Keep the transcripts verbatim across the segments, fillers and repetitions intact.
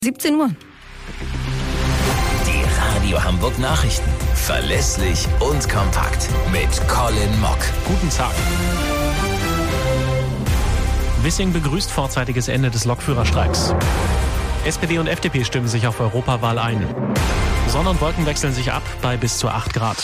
siebzehn Uhr. Die Radio Hamburg Nachrichten. Verlässlich und kompakt. Mit Colin Mock. Guten Tag. Wissing begrüßt vorzeitiges Ende des Lokführerstreiks. S P D und F D P stimmen sich auf Europawahl ein. Sonne und Wolken wechseln sich ab bei bis zu acht Grad.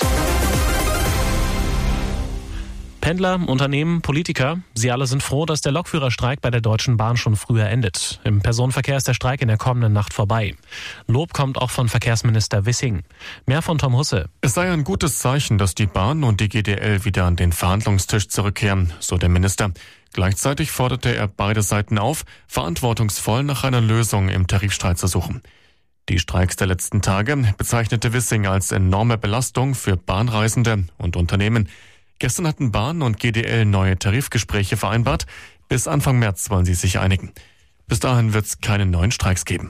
Pendler, Unternehmen, Politiker, sie alle sind froh, dass der Lokführerstreik bei der Deutschen Bahn schon früher endet. Im Personenverkehr ist der Streik in der kommenden Nacht vorbei. Lob kommt auch von Verkehrsminister Wissing. Mehr von Tom Husse. Es sei ein gutes Zeichen, dass die Bahn und die G D L wieder an den Verhandlungstisch zurückkehren, so der Minister. Gleichzeitig forderte er beide Seiten auf, verantwortungsvoll nach einer Lösung im Tarifstreit zu suchen. Die Streiks der letzten Tage bezeichnete Wissing als enorme Belastung für Bahnreisende und Unternehmen. Gestern hatten Bahn und G D L neue Tarifgespräche vereinbart. Bis Anfang März wollen sie sich einigen. Bis dahin wird es keine neuen Streiks geben.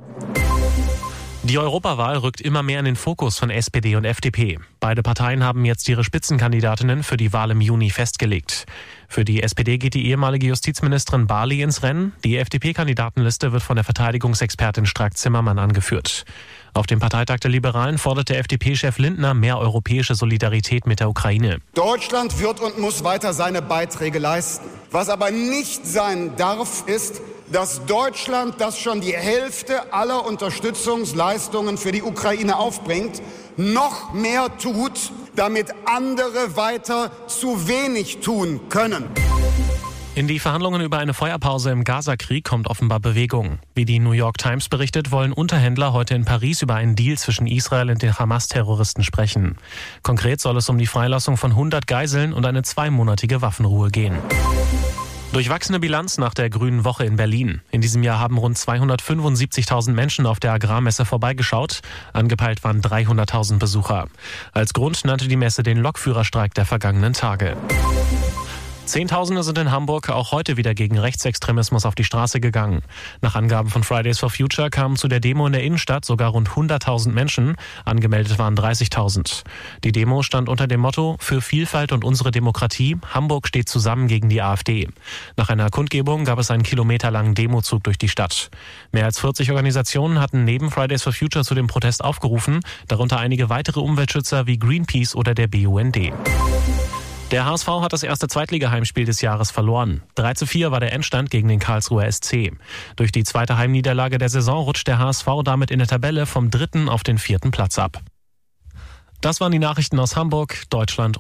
Die Europawahl rückt immer mehr in den Fokus von S P D und F D P. Beide Parteien haben jetzt ihre Spitzenkandidatinnen für die Wahl im Juni festgelegt. Für die S P D geht die ehemalige Justizministerin Barley ins Rennen. Die F D P-Kandidatenliste wird von der Verteidigungsexpertin Strack-Zimmermann angeführt. Auf dem Parteitag der Liberalen forderte F D P-Chef Lindner mehr europäische Solidarität mit der Ukraine. Deutschland wird und muss weiter seine Beiträge leisten. Was aber nicht sein darf, ist, dass Deutschland, das schon die Hälfte aller Unterstützungsleistungen für die Ukraine aufbringt, noch mehr tut, damit andere weiter zu wenig tun können. In die Verhandlungen über eine Feuerpause im Gaza-Krieg kommt offenbar Bewegung. Wie die New York Times berichtet, wollen Unterhändler heute in Paris über einen Deal zwischen Israel und den Hamas-Terroristen sprechen. Konkret soll es um die Freilassung von hundert Geiseln und eine zweimonatige Waffenruhe gehen. Durchwachsene Bilanz nach der Grünen Woche in Berlin. In diesem Jahr haben rund zweihundertfünfundsiebzigtausend Menschen auf der Agrarmesse vorbeigeschaut. Angepeilt waren dreihunderttausend Besucher. Als Grund nannte die Messe den Lokführerstreik der vergangenen Tage. Zehntausende sind in Hamburg auch heute wieder gegen Rechtsextremismus auf die Straße gegangen. Nach Angaben von Fridays for Future kamen zu der Demo in der Innenstadt sogar rund hunderttausend Menschen. Angemeldet waren dreißigtausend. Die Demo stand unter dem Motto „Für Vielfalt und unsere Demokratie. Hamburg steht zusammen gegen die AfD". Nach einer Kundgebung gab es einen kilometerlangen Demozug durch die Stadt. Mehr als vierzig Organisationen hatten neben Fridays for Future zu dem Protest aufgerufen, darunter einige weitere Umweltschützer wie Greenpeace oder der B U N D. Der H S V hat das erste Zweitliga-Heimspiel des Jahres verloren. drei zu vier war der Endstand gegen den Karlsruher S C. Durch die zweite Heimniederlage der Saison rutscht der H S V damit in der Tabelle vom dritten auf den vierten Platz ab. Das waren die Nachrichten aus Hamburg, Deutschland